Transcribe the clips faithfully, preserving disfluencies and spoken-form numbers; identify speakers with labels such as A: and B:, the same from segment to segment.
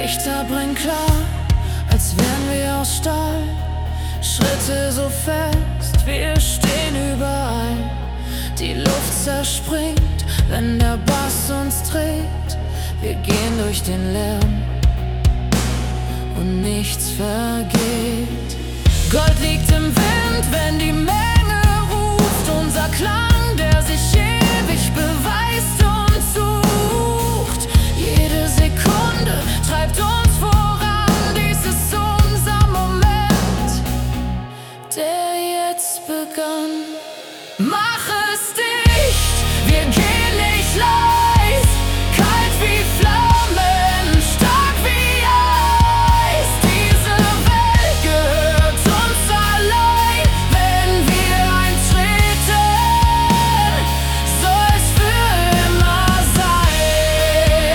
A: Lichter brennen klar, als wären wir aus Stahl. Schritte so fest, wir stehen überall. Die Luft zerspringt, wenn der Bass uns trägt. Wir gehen durch den Lärm und nichts vergeht. Gold liegt im Wind, wenn die Menge ruft. Unser Klang, der sich ewig beweist und sucht. Jede Sekunde treibt uns voran. Dies ist unser Moment, der jetzt begann. Mach es dicht, wir gehen nicht leis. Kalt wie Flammen, stark wie Eis. Diese Welt gehört uns allein. Wenn wir eintreten, soll es für immer sein.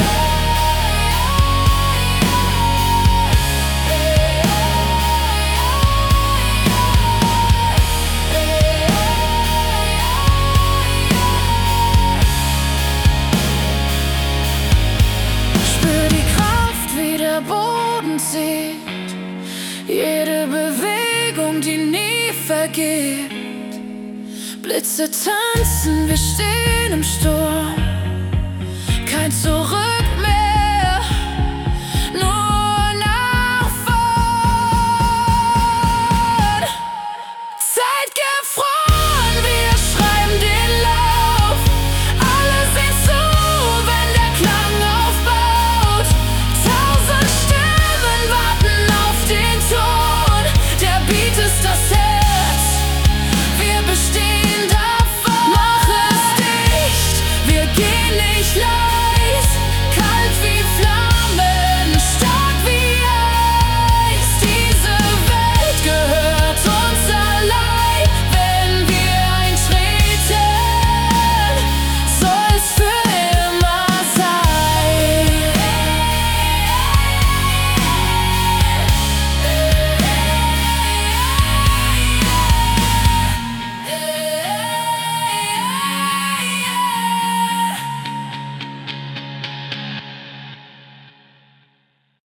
A: Spür die Kraft, wie der Boden zieht. Jede Bewegung, die nie vergeht. Blitze tanzen, wir stehen im Sturm.